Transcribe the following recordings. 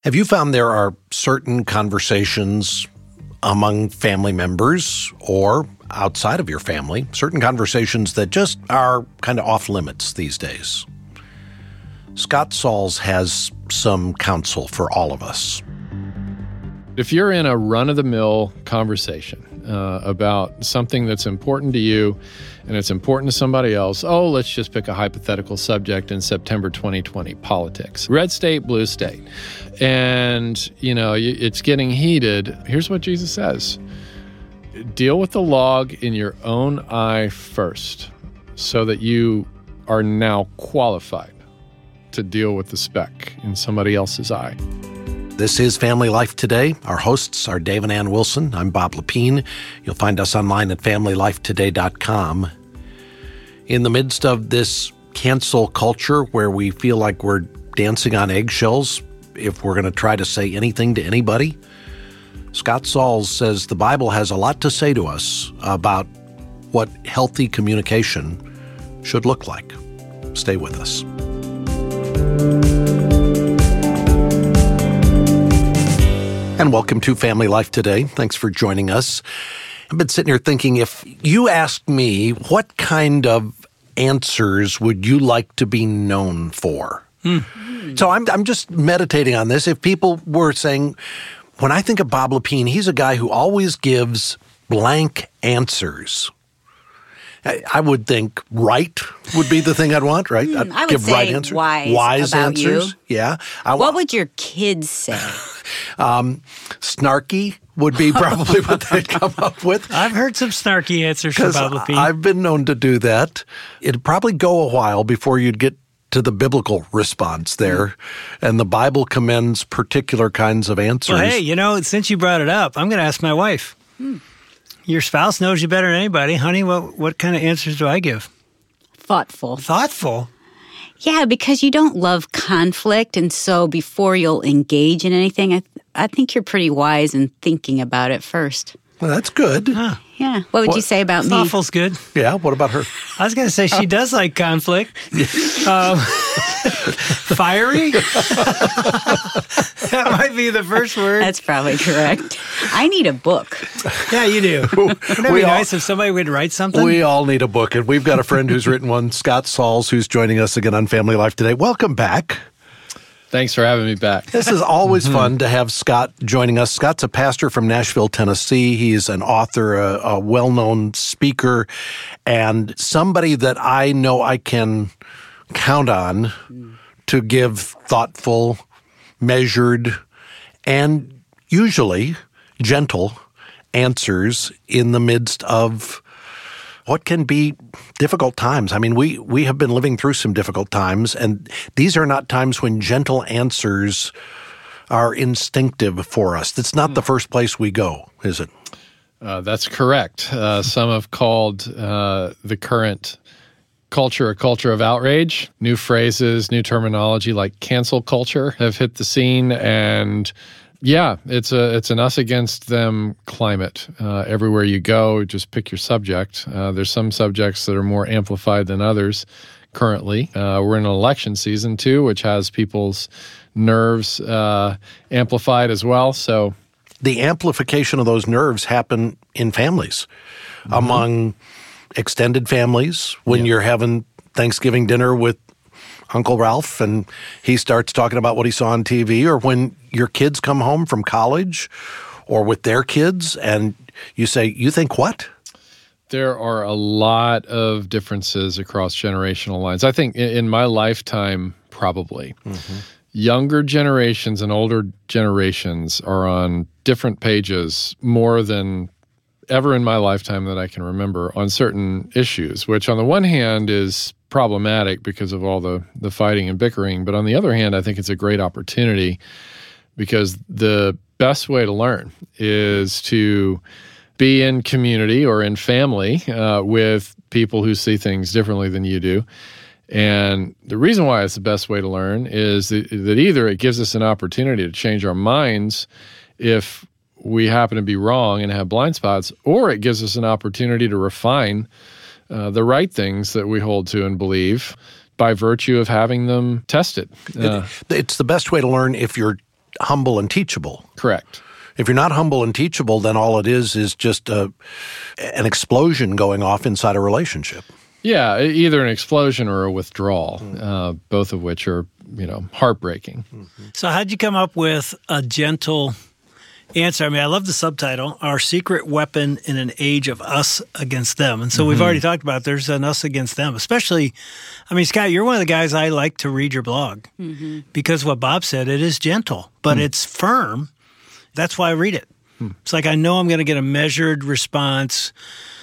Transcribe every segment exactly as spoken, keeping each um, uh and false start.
Have you found there are certain conversations among family members or outside of your family, certain conversations that just are kind of off limits these days? Scott Sauls has some counsel for all of us. If you're in a run-of-the-mill conversation uh, about something that's important to you and it's important to somebody else, oh, let's just pick a hypothetical subject in September twenty twenty, politics. Red state, blue state. And, you know, it's getting heated. Here's what Jesus says. Deal with the log in your own eye first so that you are now qualified to deal with the speck in somebody else's eye. This is Family Life Today. Our hosts are Dave and Ann Wilson. I'm Bob Lepine. You'll find us online at family life today dot com. In the midst of this cancel culture where we feel like we're dancing on eggshells if we're going to try to say anything to anybody, Scott Sauls says the Bible has a lot to say to us about what healthy communication should look like. Stay with us. And welcome to Family Life Today. Thanks for joining us. I've been sitting here thinking, if you asked me, what kind of answers would you like to be known for? Hmm. So I'm I'm just meditating on this. If people were saying, when I think of Bob Lepine, he's a guy who always gives blank answers. I, I would think right would be the thing I'd want, right? Hmm, I'd I would give say right answers. wise, wise about answers. You. Yeah. I, what would your kids say? um, snarky would be probably what they'd come up with. I've heard some snarky answers from Bob Lepine. I've been known to do that. It'd probably go a while before you'd get to the biblical response there. Mm. And the Bible commends particular kinds of answers. Well, hey, you know, since you brought it up, I'm going to ask my wife. Hmm. Your spouse knows you better than anybody. Honey, what, what kind of answers do I give? Thoughtful. Thoughtful? Yeah, because you don't love conflict, and so before you'll engage in anything, I, th- I think you're pretty wise in thinking about it first. Well, that's good. Huh. Yeah. What would what? you say about me? Thoughtful's good. Yeah. What about her? I was going to say she does like conflict. um, fiery? That might be the first word. That's probably correct. I need a book. Yeah, you do. Wouldn't it be all, nice if somebody would write something? We all need a book, and we've got a friend who's written one, Scott Sauls, who's joining us again on Family Life Today. Welcome back. Thanks for having me back. This is always mm-hmm. fun to have Scott joining us. Scott's a pastor from Nashville, Tennessee. He's an author, a, a well-known speaker, and somebody that I know I can count on mm. to give thoughtful, measured, and usually gentle answers in the midst of what can be difficult times. I mean, we, we have been living through some difficult times, and these are not times when gentle answers are instinctive for us. That's not the first place we go, is it? Uh, that's correct. Uh, some have called uh, the current culture a culture of outrage. New phrases, new terminology like cancel culture have hit the scene, and yeah, it's a it's an us against them climate. Uh, everywhere you go, just pick your subject. Uh, there's some subjects that are more amplified than others currently. Uh, we're in an election season, too, which has people's nerves uh, amplified as well. So the amplification of those nerves happen in families, mm-hmm. among extended families, when yeah. you're having Thanksgiving dinner with Uncle Ralph, and he starts talking about what he saw on T V, or when your kids come home from college or with their kids, and you say, you think what? There are a lot of differences across generational lines. I think in my lifetime, probably. Mm-hmm. Younger generations and older generations are on different pages more than ever in my lifetime that I can remember on certain issues, which on the one hand is problematic because of all the, the fighting and bickering. But on the other hand, I think it's a great opportunity because the best way to learn is to be in community or in family uh, with people who see things differently than you do. And the reason why it's the best way to learn is that, that either it gives us an opportunity to change our minds if we happen to be wrong and have blind spots, or it gives us an opportunity to refine uh, the right things that we hold to and believe by virtue of having them tested. Uh, it, it's the best way to learn if you're humble and teachable. Correct. If you're not humble and teachable, then all it is is just a, an explosion going off inside a relationship. Yeah, either an explosion or a withdrawal, mm. uh, both of which are, you know, heartbreaking. Mm-hmm. So how'd you come up with a gentle answer? I mean, I love the subtitle, Our Secret Weapon in an Age of Us Against Them. And so mm-hmm. we've already talked about there's an us against them, especially, I mean, Scott, you're one of the guys I like to read your blog mm-hmm. because what Bob said, it is gentle, but mm. it's firm. That's why I read it. Mm. It's like I know I'm going to get a measured response.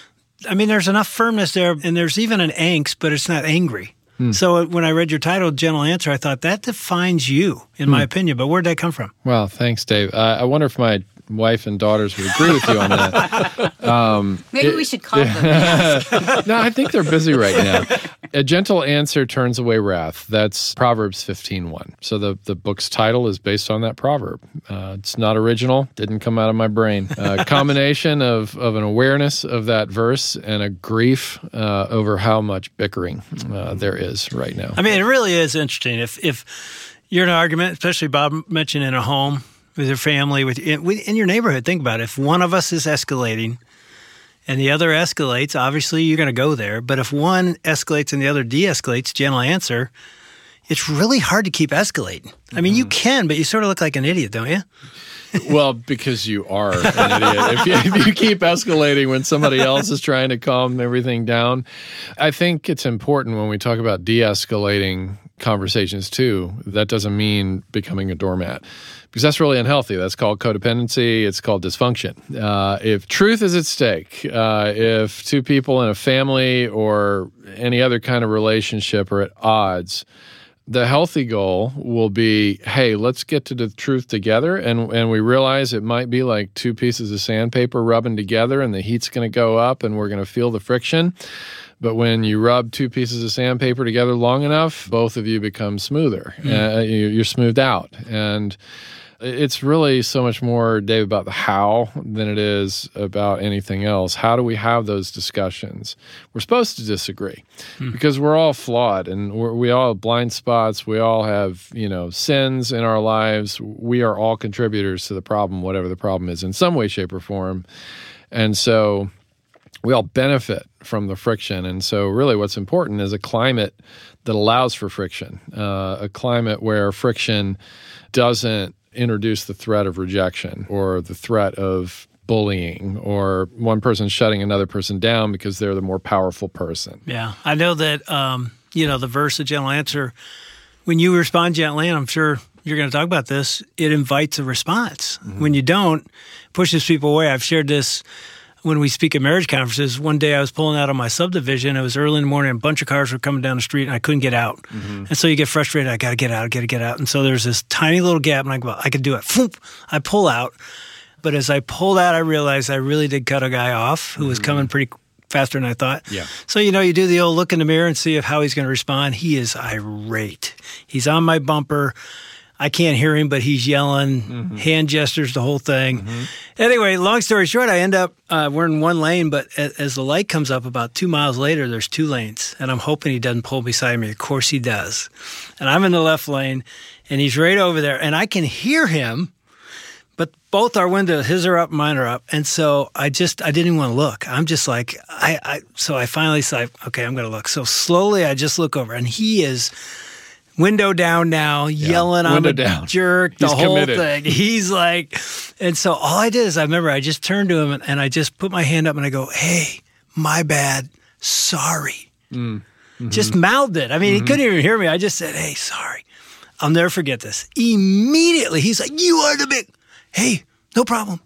I mean, there's enough firmness there, and there's even an angst, but it's not angry. Mm. So when I read your title, Gentle Answer, I thought that defines you, in mm. my opinion. But where'd that come from? Well, thanks, Dave. Uh, I wonder if my wife and daughters would agree with you on that. Um, Maybe it, we should call them. No, I think they're busy right now. A gentle answer turns away wrath. That's Proverbs fifteen one. So the, the book's title is based on that proverb. Uh, it's not original. Didn't come out of my brain. A combination of, of an awareness of that verse and a grief uh, over how much bickering uh, there is right now. I mean, it really is interesting. If, if you're in an argument, especially Bob mentioned in a home, with your family, with in your neighborhood, think about it. If one of us is escalating and the other escalates, obviously you're going to go there. But if one escalates and the other de-escalates, gentle answer, it's really hard to keep escalating. I mean, mm-hmm. you can, but you sort of look like an idiot, don't you? Well, because you are an idiot. If you, if you keep escalating when somebody else is trying to calm everything down, I think it's important when we talk about de-escalating conversations too. That doesn't mean becoming a doormat, because that's really unhealthy. That's called codependency. It's called dysfunction. Uh, if truth is at stake, uh, if two people in a family or any other kind of relationship are at odds, the healthy goal will be, hey, let's get to the truth together. And, and we realize it might be like two pieces of sandpaper rubbing together and the heat's going to go up and we're going to feel the friction. But when you rub two pieces of sandpaper together long enough, both of you become smoother. Mm. Uh, you, you're smoothed out. And it's really so much more, Dave, about the how than it is about anything else. How do we have those discussions? We're supposed to disagree hmm. because we're all flawed and we're, we all have blind spots. We all have, you know, sins in our lives. We are all contributors to the problem, whatever the problem is, in some way, shape, or form. And so we all benefit from the friction. And so really what's important is a climate that allows for friction, uh, a climate where friction doesn't introduce the threat of rejection or the threat of bullying or one person shutting another person down because they're the more powerful person. Yeah. I know that, um, you know, the verse, a gentle answer, when you respond gently, and I'm sure you're going to talk about this, it invites a response. Mm-hmm. When you don't, it pushes people away. I've shared this when we speak at marriage conferences. One day I was pulling out of my subdivision. It was early in the morning. A bunch of cars were coming down the street, and I couldn't get out. Mm-hmm. And so you get frustrated. I got to get out. I got to get out. And so there's this tiny little gap, and I go, I could do it. Foop! I pull out. But as I pulled out, I realized I really did cut a guy off who mm-hmm. was coming pretty faster than I thought. Yeah. So, you know, you do the old look in the mirror and see if how he's going to respond. He is irate. He's on my bumper. I can't hear him, but he's yelling, mm-hmm. hand gestures, the whole thing. Mm-hmm. Anyway, long story short, I end up, uh, we're in one lane, but as, as the light comes up about two miles later, there's two lanes. And I'm hoping he doesn't pull beside me. Of course he does. And I'm in the left lane, and he's right over there. And I can hear him, but both our windows, his are up, mine are up. And so I just, I didn't even want to look. I'm just like, I, I so I finally said, okay, I'm going to look. So slowly I just look over, and he is window down now, yeah. yelling, I'm a down. jerk, the He's whole committed. thing. He's like, and so all I did is I remember I just turned to him and, and I just put my hand up and I go, hey, my bad, sorry. Mm. Mm-hmm. Just mouthed it. I mean, mm-hmm. he couldn't even hear me. I just said, hey, sorry. I'll never forget this. Immediately, he's like, you are the big, hey, no problem.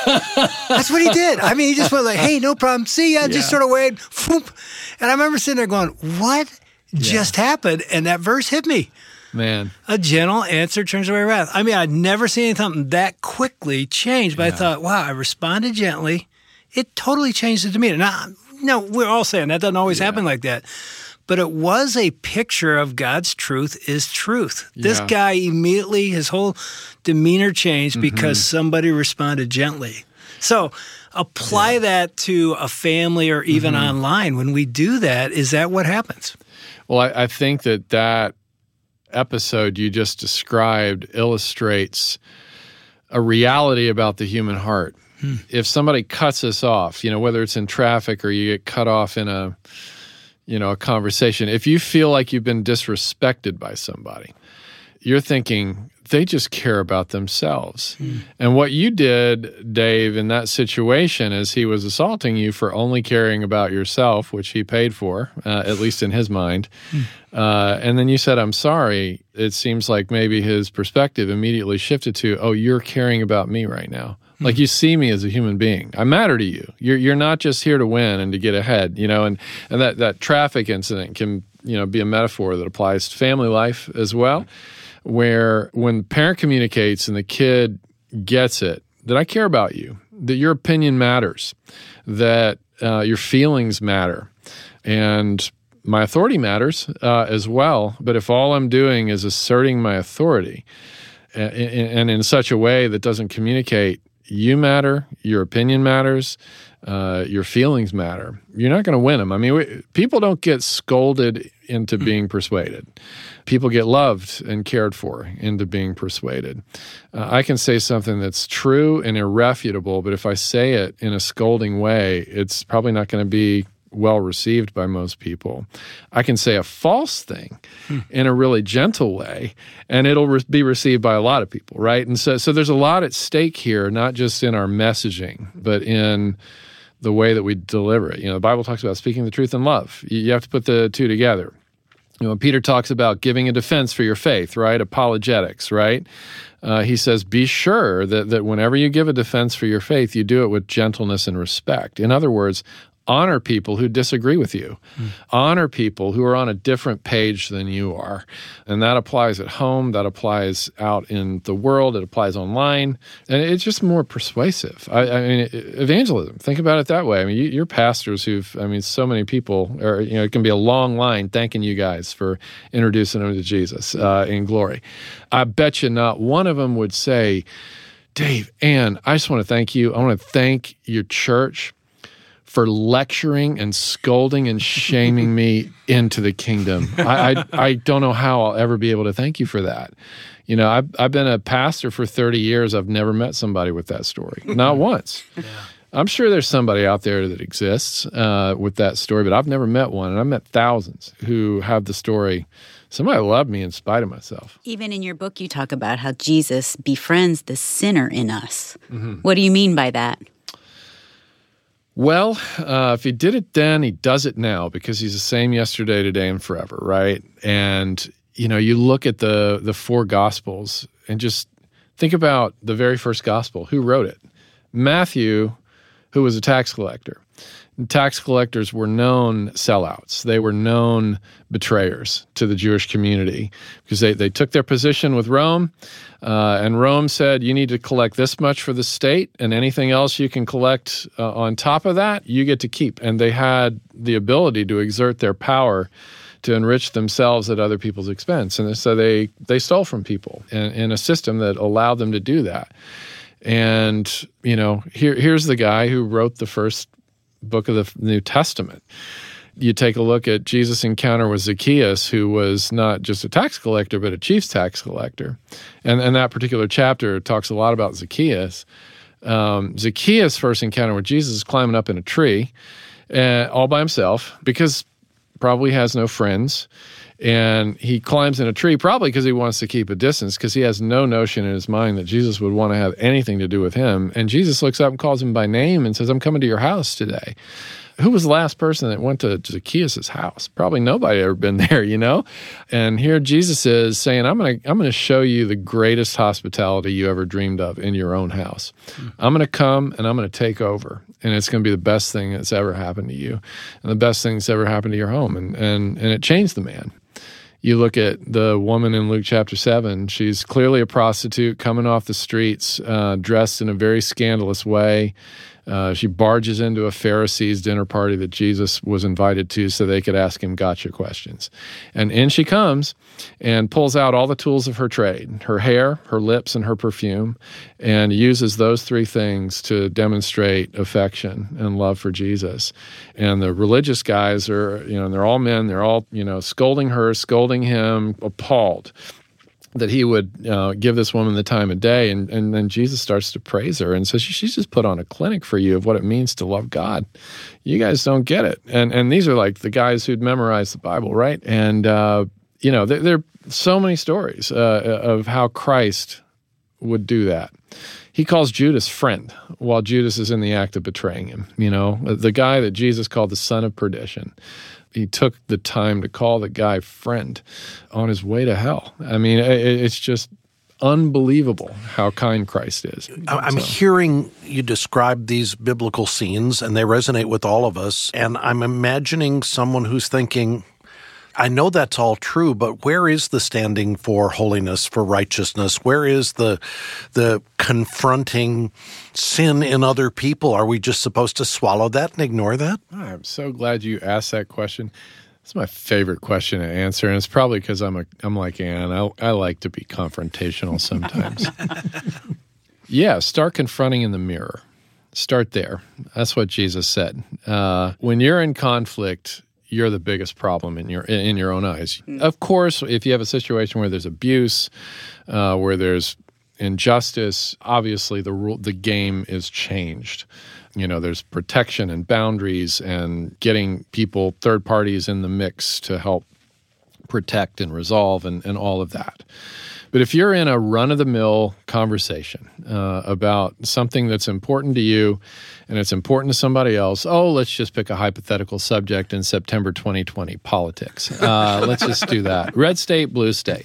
That's what he did. I mean, he just went like, hey, no problem. See ya. Yeah. Just sort of waved. Whoop. And I remember sitting there going, what? just yeah. happened, and that verse hit me. Man. A gentle answer turns away wrath. I mean, I'd never seen something that quickly change, but yeah. I thought, wow, I responded gently. It totally changed the demeanor. Now, no, we're all saying that doesn't always yeah. happen like that. But it was a picture of God's truth is truth. Yeah. This guy immediately, his whole demeanor changed mm-hmm. because somebody responded gently. So apply yeah. that to a family or even mm-hmm. online. When we do that, is that what happens? Well, I, I think that that episode you just described illustrates a reality about the human heart. Hmm. If somebody cuts us off, you know, whether it's in traffic or you get cut off in a, you know, a conversation, if you feel like you've been disrespected by somebody, you're thinking they just care about themselves. Hmm. And what you did, Dave, in that situation is he was assaulting you for only caring about yourself, which he paid for, uh, at least in his mind. Hmm. Uh, and then you said, I'm sorry. It seems like maybe his perspective immediately shifted to, oh, you're caring about me right now. Hmm. Like you see me as a human being. I matter to you. You're you're not just here to win and to get ahead, you know, and, and that, that traffic incident can, you know, be a metaphor that applies to family life as well. Where when the parent communicates and the kid gets it, that I care about you, that your opinion matters, that uh, your feelings matter, and my authority matters uh, as well. But if all I'm doing is asserting my authority and, and in such a way that doesn't communicate you matter, your opinion matters, uh, your feelings matter, you're not going to win them. I mean, we, people don't get scolded into being persuaded. People get loved and cared for into being persuaded. Uh, I can say something that's true and irrefutable, but if I say it in a scolding way, it's probably not going to be well received by most people. I can say a false thing hmm. in a really gentle way, and it'll re- be received by a lot of people, right? And so, so there's a lot at stake here, not just in our messaging, but in the way that we deliver it. You know, the Bible talks about speaking the truth in love. You, you have to put the two together. You know, when Peter talks about giving a defense for your faith, right? Apologetics, right? Uh, he says, be sure that, that whenever you give a defense for your faith, you do it with gentleness and respect. In other words, honor people who disagree with you. Mm. Honor people who are on a different page than you are. And that applies at home. That applies out in the world. It applies online. And it's just more persuasive. I, I mean, evangelism, think about it that way. I mean, you, you're pastors who've, I mean, so many people, are, you know, it can be a long line thanking you guys for introducing them to Jesus uh, in glory. I bet you not one of them would say, Dave, Ann, I just want to thank you. I want to thank your church for lecturing and scolding and shaming me into the kingdom. I, I I don't know how I'll ever be able to thank you for that. You know, I've, I've been a pastor for thirty years. I've never met somebody with that story. Not once. Yeah. I'm sure there's somebody out there that exists uh, with that story, but I've never met one. And I've met thousands who have the story, somebody loved me in spite of myself. Even in your book, you talk about how Jesus befriends the sinner in us. Mm-hmm. What do you mean by that? Well, uh, if he did it then, he does it now because he's the same yesterday, today, and forever, right? And, you know, you look at the the four Gospels and just think about the very first Gospel. Who wrote it? Matthew, who was a tax collector. And tax collectors were known sellouts. They were known betrayers to the Jewish community because they, they took their position with Rome, uh, and Rome said, you need to collect this much for the state, and anything else you can collect uh, on top of that, you get to keep. And they had the ability to exert their power to enrich themselves at other people's expense. And so they, they stole from people in, in a system that allowed them to do that. And, you know, here here's the guy who wrote the first book of the New Testament. You take a look at Jesus' encounter with Zacchaeus, who was not just a tax collector, but a chief tax collector. And, and that particular chapter talks a lot about Zacchaeus. Um, Zacchaeus' first encounter with Jesus is climbing up in a tree uh, all by himself because probably has no friends. And he climbs in a tree probably because he wants to keep a distance because he has no notion in his mind that Jesus would want to have anything to do with him. And Jesus looks up and calls him by name and says, I'm coming to your house today. Who was the last person that went to Zacchaeus' house? Probably nobody had ever been there, you know? And here Jesus is saying, I'm going to I'm going to show you the greatest hospitality you ever dreamed of in your own house. Mm-hmm. I'm going to come and I'm going to take over. And it's going to be the best thing that's ever happened to you and the best thing that's ever happened to your home. And and and it changed the man. You look at the woman in Luke chapter seven, she's clearly a prostitute coming off the streets, uh, dressed in a very scandalous way. Uh, she barges into a Pharisees dinner party that Jesus was invited to so they could ask him gotcha questions. And in she comes and pulls out all the tools of her trade, her hair, her lips, and her perfume, and uses those three things to demonstrate affection and love for Jesus. And the religious guys are, you know, they're all men, they're all, you know, scolding her, scolding him, appalled that he would uh, give this woman the time of day. And, and then Jesus starts to praise her and says, she's just put on a clinic for you of what it means to love God. You guys don't get it. And and these are like the guys who'd memorized the Bible, right? And, uh, you know, there, there are so many stories uh, of how Christ would do that. He calls Judas friend while Judas is in the act of betraying him. You know, the guy that Jesus called the son of perdition. He took the time to call the guy friend on his way to hell. I mean, it's just unbelievable how kind Christ is. I'm so. hearing you describe these biblical scenes, and they resonate with all of us. And I'm imagining someone who's thinking, I know that's all true, but where is the standing for holiness, for righteousness? Where is the the confronting sin in other people? Are we just supposed to swallow that and ignore that? I'm so glad you asked that question. It's my favorite question to answer, and it's probably because I'm a I'm like Ann. I, I like to be confrontational sometimes. Yeah, start confronting in the mirror. Start there. That's what Jesus said. Uh, when you're in conflict, you're the biggest problem in your in your own eyes. Of course, if you have a situation where there's abuse, uh, where there's injustice, obviously the rule, the game is changed. You know, there's protection and boundaries and getting people, third parties in the mix to help protect and resolve and, and all of that. But if you're in a run-of-the-mill conversation uh, about something that's important to you and it's important to somebody else, oh, let's just pick a hypothetical subject in September twenty twenty, politics. Uh, let's just do that. Red state, blue state.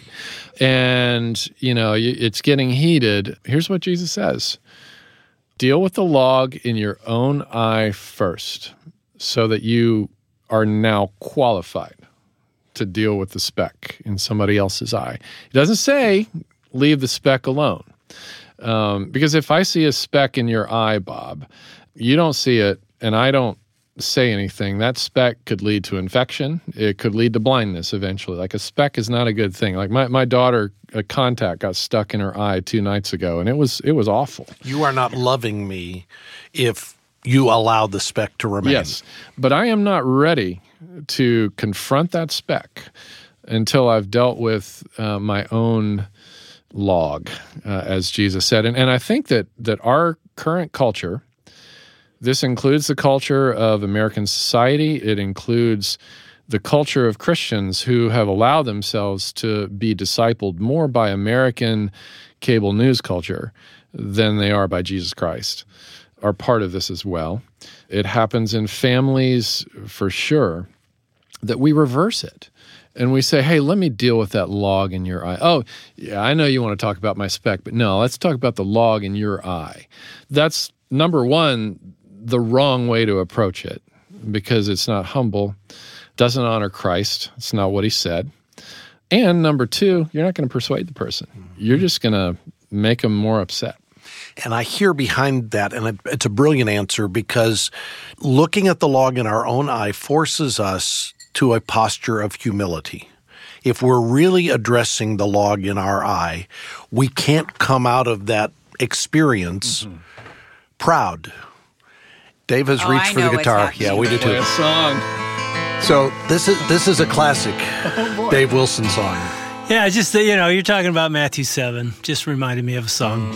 And, you know, it's getting heated. Here's what Jesus says. Deal with the log in your own eye first so that you are now qualified to deal with the speck in somebody else's eye. He doesn't say leave the speck alone. Um, because if I see a speck in your eye, Bob, you don't see it and I don't say anything, that speck could lead to infection. It could lead to blindness eventually. Like a speck is not a good thing. Like my, my daughter, a contact got stuck in her eye two nights ago and it was it was awful. You are not loving me if you allow the speck to remain. Yes, but I am not ready to confront that speck until I've dealt with uh, my own log, uh, as Jesus said. And, and I think that that our current culture, this includes the culture of American society, it includes the culture of Christians who have allowed themselves to be discipled more by American cable news culture than they are by Jesus Christ, are part of this as well. It happens in families for sure, that we reverse it. And we say, hey, let me deal with that log in your eye. Oh, yeah, I know you want to talk about my speck, but no, let's talk about the log in your eye. That's, number one, the wrong way to approach it because it's not humble, doesn't honor Christ. It's not what he said. And number two, you're not going to persuade the person. You're just going to make them more upset. And I hear behind that, and it's a brilliant answer, because looking at the log in our own eye forces us to a posture of humility. If we're really addressing the log in our eye, we can't come out of that experience mm-hmm. proud. Dave has oh, reached I for the guitar. Yeah, we do too. Play a song. So this is this is a classic oh, Dave Wilson song. Yeah, just, you know, you're talking about Matthew seven. Just reminded me of a song.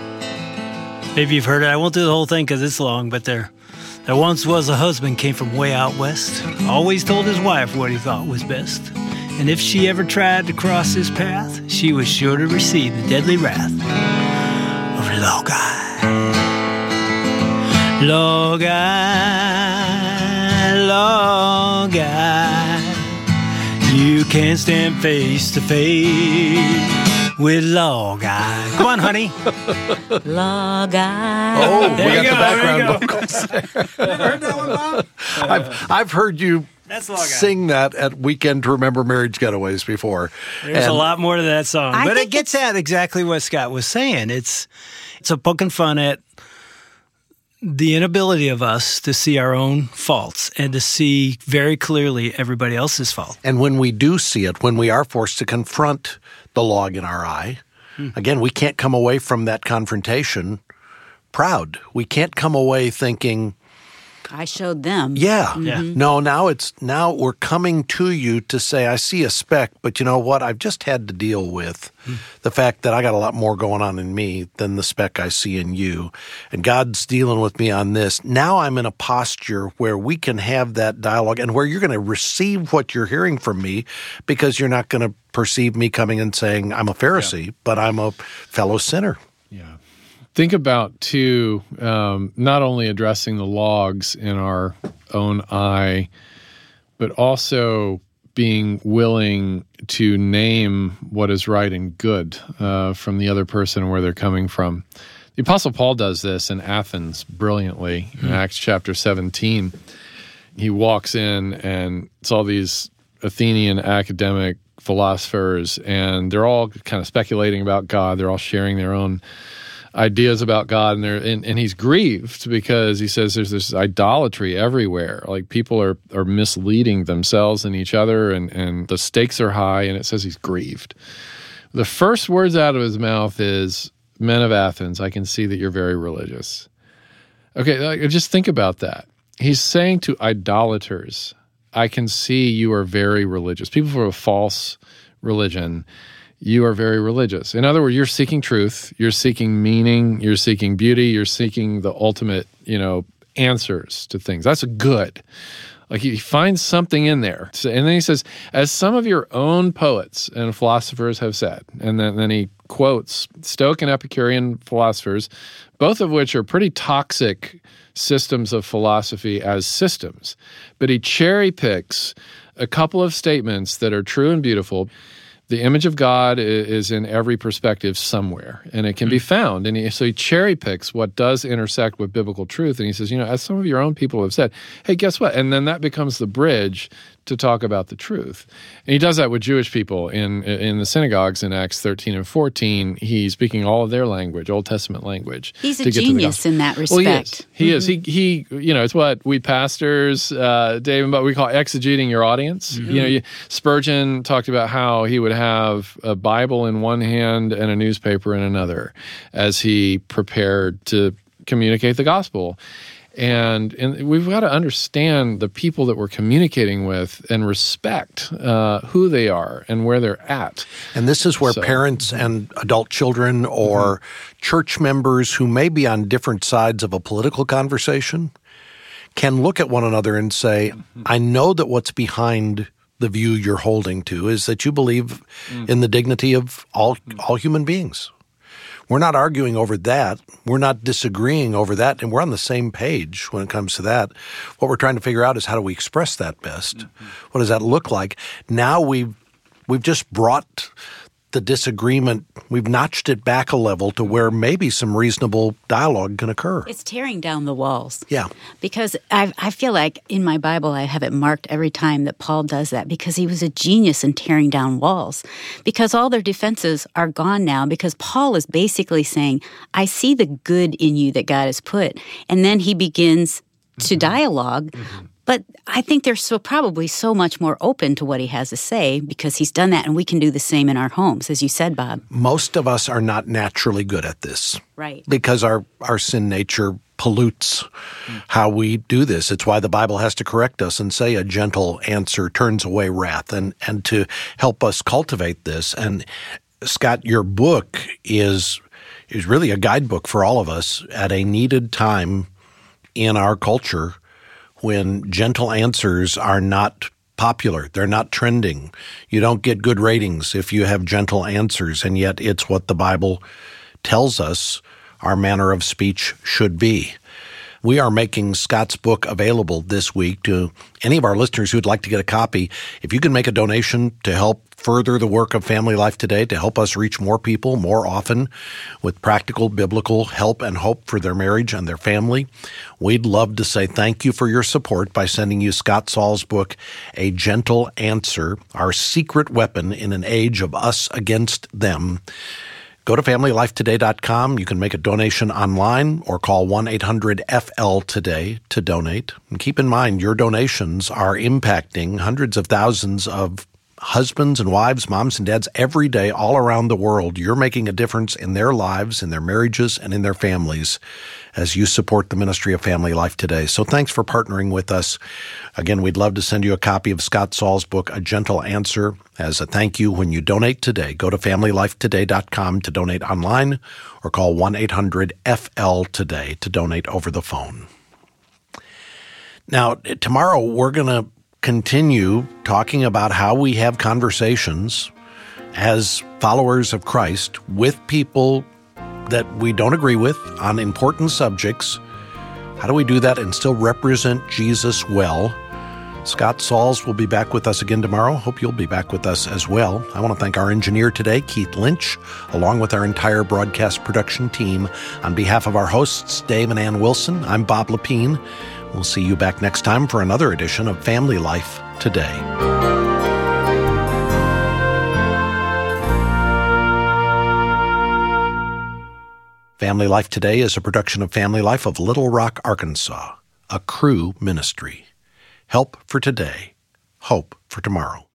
Maybe you've heard it. I won't do the whole thing because it's long, but there, there once was a husband came from way out west. Always told his wife what he thought was best. And if she ever tried to cross his path, she was sure to receive the deadly wrath of Logai. Logai, Logai, you can't stand face to face with Logai. Come on, honey. Logai. Oh, we There got you the go, background there you go. vocals there. Heard that one, Bob? I've, I've heard you That's Logai. sing that at Weekend to Remember Marriage Getaways before. There's And a lot more to that song, I but it think gets at exactly what Scott was saying. It's it's a poking fun at the inability of us to see our own faults and to see very clearly everybody else's fault. And when we do see it, when we are forced to confront the log in our eye, hmm. again, we can't come away from that confrontation proud. We can't come away thinking, I showed them. Yeah. Mm-hmm. yeah. No, now it's now we're coming to you to say, I see a speck, but you know what? I've just had to deal with mm. the fact that I got a lot more going on in me than the speck I see in you. And God's dealing with me on this. Now I'm in a posture where we can have that dialogue and where you're going to receive what you're hearing from me, because you're not going to perceive me coming and saying I'm a Pharisee, yeah. but I'm a fellow sinner. Yeah. Think about, too, um, not only addressing the logs in our own eye, but also being willing to name what is right and good uh, from the other person and where they're coming from. The Apostle Paul does this in Athens brilliantly in mm-hmm. Acts chapter seventeen. He walks in, and it's all these Athenian academic philosophers, and they're all kind of speculating about God. They're all sharing their own ideas about God, and, they're, and and he's grieved because he says there's this idolatry everywhere. Like people are are misleading themselves and each other, and, and the stakes are high, and it says he's grieved. The first words out of his mouth is, "Men of Athens, I can see that you're very religious." Okay, like, just think about that. He's saying to idolaters, I can see you are very religious. People for a false religion, you are very religious. In other words, you're seeking truth, you're seeking meaning, you're seeking beauty, you're seeking the ultimate, you know, answers to things. That's good. Like he finds something in there. And then he says, as some of your own poets and philosophers have said, and then, then he quotes Stoic and Epicurean philosophers, both of which are pretty toxic systems of philosophy as systems. But he cherry picks a couple of statements that are true and beautiful. The image of God is in every perspective somewhere, and it can be found. And he, so he cherry picks what does intersect with biblical truth, and he says, you know, as some of your own people have said, hey, guess what? And then that becomes the bridge to talk about the truth. And he does that with Jewish people in in the synagogues in Acts thirteen and fourteen. He's speaking all of their language, Old Testament language. He's a genius in that respect. Well, he is. He mm-hmm. is. He, he, you know, it's what we pastors, uh, Dave, what we call exegeting your audience. Mm-hmm. You know, you, Spurgeon talked about how he would have a Bible in one hand and a newspaper in another as he prepared to communicate the gospel. And, and we've got to understand the people that we're communicating with and respect uh, who they are and where they're at. And this is where so, parents and adult children or mm-hmm. church members who may be on different sides of a political conversation can look at one another and say, mm-hmm. I know that what's behind the view you're holding to is that you believe mm-hmm. in the dignity of all mm-hmm. all human beings. We're not arguing over that. We're not disagreeing over that, and we're on the same page when it comes to that. What we're trying to figure out is how do we express that best? Mm-hmm. What does that look like? Now we've we've just brought the disagreement, we've notched it back a level to where maybe some reasonable dialogue can occur. It's tearing down the walls. Yeah. Because I, I feel like in my Bible I have it marked every time that Paul does that, because he was a genius in tearing down walls. Because all their defenses are gone now, because Paul is basically saying, I see the good in you that God has put. And then he begins to dialogue. Mm-hmm. But I think they're so probably so much more open to what he has to say because he's done that, and we can do the same in our homes, as you said, Bob. Most of us are not naturally good at this. Right. Because our, our sin nature pollutes mm. how we do this. It's why the Bible has to correct us and say a gentle answer turns away wrath, and, and to help us cultivate this. And Scott, your book is is really a guidebook for all of us at a needed time in our culture when gentle answers are not popular. They're not trending. You don't get good ratings if you have gentle answers, and yet it's what the Bible tells us our manner of speech should be. We are making Scott's book available this week to any of our listeners who'd like to get a copy. If you can make a donation to help further the work of Family Life Today, to help us reach more people more often with practical biblical help and hope for their marriage and their family, we'd love to say thank you for your support by sending you Scott Saul's book, A Gentle Answer, Our Secret Weapon in an Age of Us Against Them. Go to family life today dot com. You can make a donation online or call one eight hundred F L today to donate. And keep in mind, your donations are impacting hundreds of thousands of husbands and wives, moms and dads every day all around the world. You're making a difference in their lives, in their marriages, and in their families as you support the ministry of Family Life Today. So thanks for partnering with us. Again, we'd love to send you a copy of Scott Saul's book, A Gentle Answer, as a thank you when you donate today. Go to family life today dot com to donate online or call one eight hundred F L today to donate over the phone. Now, tomorrow we're going to continue talking about how we have conversations as followers of Christ with people that we don't agree with on important subjects. How do we do that and still represent Jesus well? Scott Sauls will be back with us again tomorrow. Hope you'll be back with us as well. I want to thank our engineer today, Keith Lynch, along with our entire broadcast production team. On behalf of our hosts, Dave and Ann Wilson, I'm Bob Lepine. We'll see you back next time for another edition of Family Life Today. Family Life Today is a production of Family Life of Little Rock, Arkansas, a Cru ministry. Help for today, hope for tomorrow.